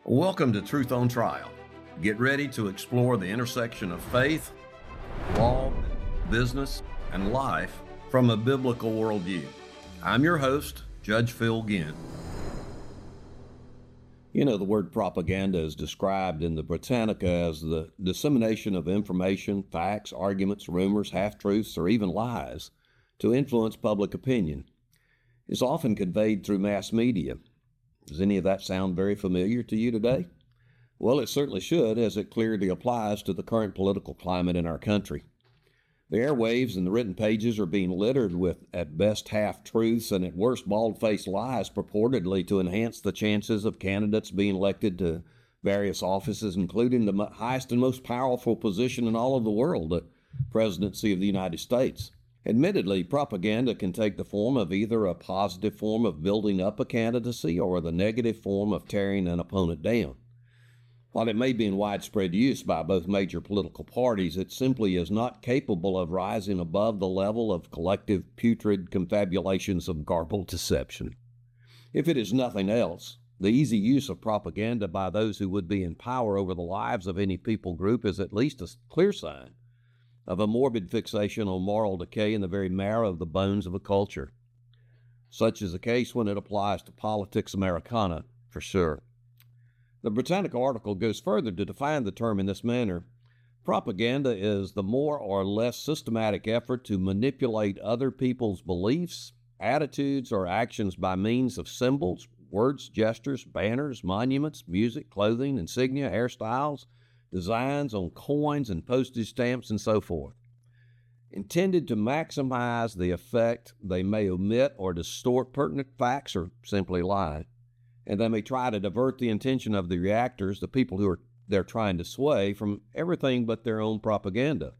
Welcome to Truth on Trial. Get ready to explore the intersection of faith, law, business, and life from a biblical worldview. I'm your host, Judge Phil Ginn. You know, the word propaganda is described in the Britannica as the dissemination of information, facts, arguments, rumors, half-truths, or even lies to influence public opinion. It's often conveyed through mass media. Does any of that sound very familiar to you today? Well, it certainly should, as it clearly applies to the current political climate in our country. The airwaves and the written pages are being littered with, at best, half-truths and at worst, bald-faced lies purportedly to enhance the chances of candidates being elected to various offices, including the highest and most powerful position in all of the world, the presidency of the United States. Admittedly, propaganda can take the form of either a positive form of building up a candidacy or the negative form of tearing an opponent down. While it may be in widespread use by both major political parties, it simply is not capable of rising above the level of collective putrid confabulations of garbled deception. If it is nothing else, the easy use of propaganda by those who would be in power over the lives of any people group is at least a clear sign of a morbid fixation on moral decay in the very marrow of the bones of a culture. Such is the case when it applies to politics Americana, for sure. The Britannica article goes further to define the term in this manner. Propaganda is the more or less systematic effort to manipulate other people's beliefs, attitudes, or actions by means of symbols, words, gestures, banners, monuments, music, clothing, insignia, hairstyles, designs on coins and postage stamps, and so forth. Intended to maximize the effect, they may omit or distort pertinent facts or simply lie, and they may try to divert the attention of the reactors, the people who they're trying to sway, from everything but their own propaganda.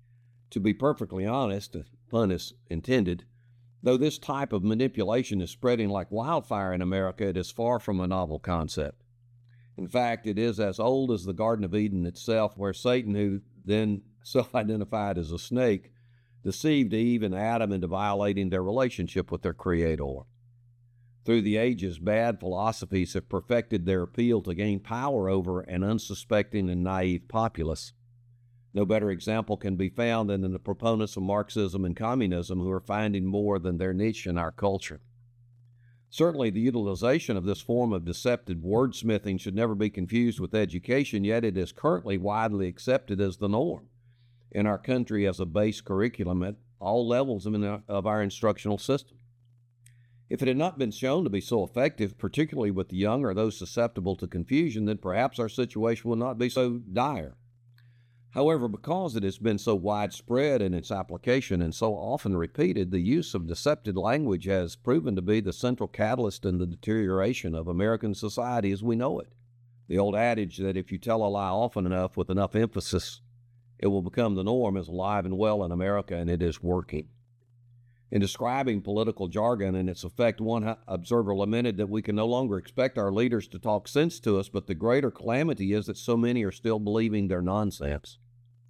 To be perfectly honest, pun is intended, though this type of manipulation is spreading like wildfire in America, it is far from a novel concept. In fact, it is as old as the Garden of Eden itself, where Satan, who then self-identified as a snake, deceived Eve and Adam into violating their relationship with their Creator. Through the ages, bad philosophies have perfected their appeal to gain power over an unsuspecting and naive populace. No better example can be found than in the proponents of Marxism and communism, who are finding more than their niche in our culture. Certainly, the utilization of this form of deceptive wordsmithing should never be confused with education, yet it is currently widely accepted as the norm in our country as a base curriculum at all levels of our instructional system. If it had not been shown to be so effective, particularly with the young or those susceptible to confusion, then perhaps our situation would not be so dire. However, because it has been so widespread in its application and so often repeated, the use of deceptive language has proven to be the central catalyst in the deterioration of American society as we know it. The old adage that if you tell a lie often enough with enough emphasis, it will become the norm is alive and well in America, and it is working. In describing political jargon and its effect, one observer lamented that we can no longer expect our leaders to talk sense to us, but the greater calamity is that so many are still believing their nonsense.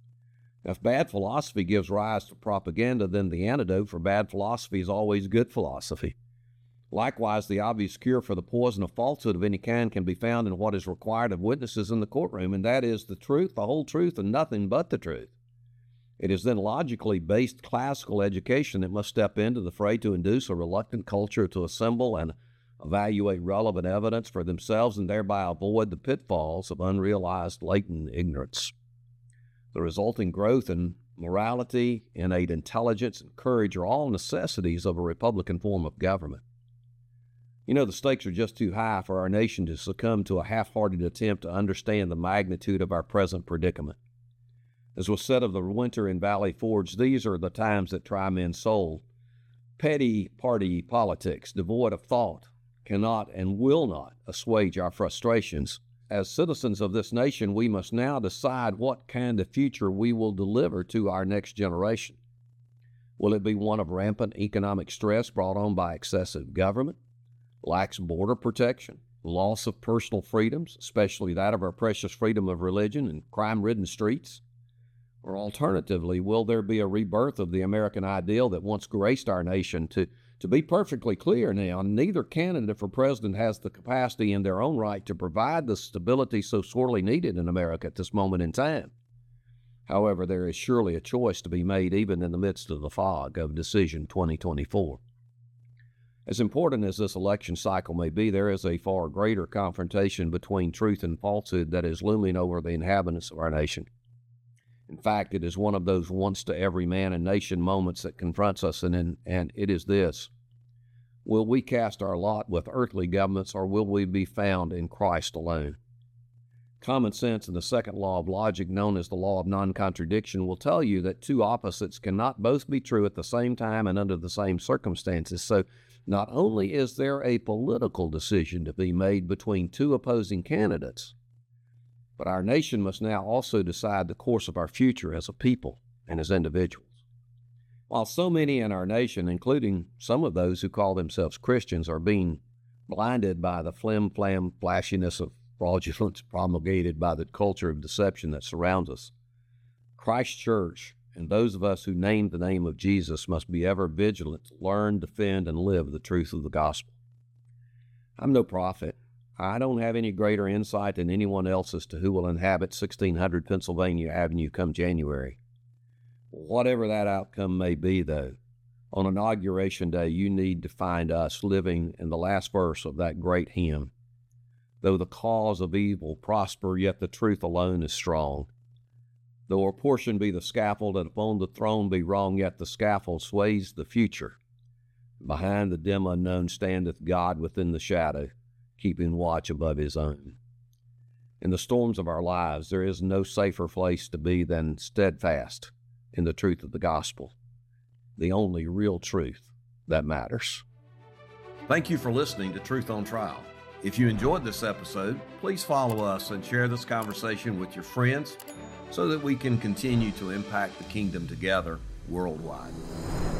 If bad philosophy gives rise to propaganda, then the antidote for bad philosophy is always good philosophy. Likewise, the obvious cure for the poison of falsehood of any kind can be found in what is required of witnesses in the courtroom, and that is the truth, the whole truth, and nothing but the truth. It is then logically based classical education that must step into the fray to induce a reluctant culture to assemble and evaluate relevant evidence for themselves and thereby avoid the pitfalls of unrealized latent ignorance. The resulting growth in morality, innate intelligence, and courage are all necessities of a Republican form of government. You know, the stakes are just too high for our nation to succumb to a half-hearted attempt to understand the magnitude of our present predicament. As was said of the winter in Valley Forge, these are the times that try men's soul. Petty party politics, devoid of thought, cannot and will not assuage our frustrations. As citizens of this nation, we must now decide what kind of future we will deliver to our next generation. Will it be one of rampant economic stress brought on by excessive government, lax border protection, loss of personal freedoms, especially that of our precious freedom of religion, and crime-ridden streets? Or alternatively, will there be a rebirth of the American ideal that once graced our nation to To be perfectly clear now, neither candidate for president has the capacity in their own right to provide the stability so sorely needed in America at this moment in time. However, there is surely a choice to be made even in the midst of the fog of Decision 2024. As important as this election cycle may be, there is a far greater confrontation between truth and falsehood that is looming over the inhabitants of our nation. In fact, it is one of those once-to-every-man and nation moments that confronts us, and it is this. Will we cast our lot with earthly governments, or will we be found in Christ alone? Common sense and the second law of logic, known as the law of non-contradiction, will tell you that two opposites cannot both be true at the same time and under the same circumstances. So not only is there a political decision to be made between two opposing candidates, but our nation must now also decide the course of our future as a people and as individuals. While so many in our nation, including some of those who call themselves Christians, are being blinded by the flim-flam flashiness of fraudulence promulgated by the culture of deception that surrounds us, Christ Church and those of us who name the name of Jesus must be ever vigilant to learn, defend, and live the truth of the gospel. I'm no prophet. I don't have any greater insight than anyone else as to who will inhabit 1600 Pennsylvania Avenue come January. Whatever that outcome may be, though, on Inauguration Day, you need to find us living in the last verse of that great hymn. Though the cause of evil prosper, yet the truth alone is strong. Though our portion be the scaffold, and upon the throne be wrong, yet the scaffold sways the future. Behind the dim unknown standeth God within the shadow, keeping watch above his own. In the storms of our lives, there is no safer place to be than steadfast in the truth of the gospel, the only real truth that matters. Thank you for listening to Truth on Trial. If you enjoyed this episode, please follow us and share this conversation with your friends so that we can continue to impact the kingdom together worldwide.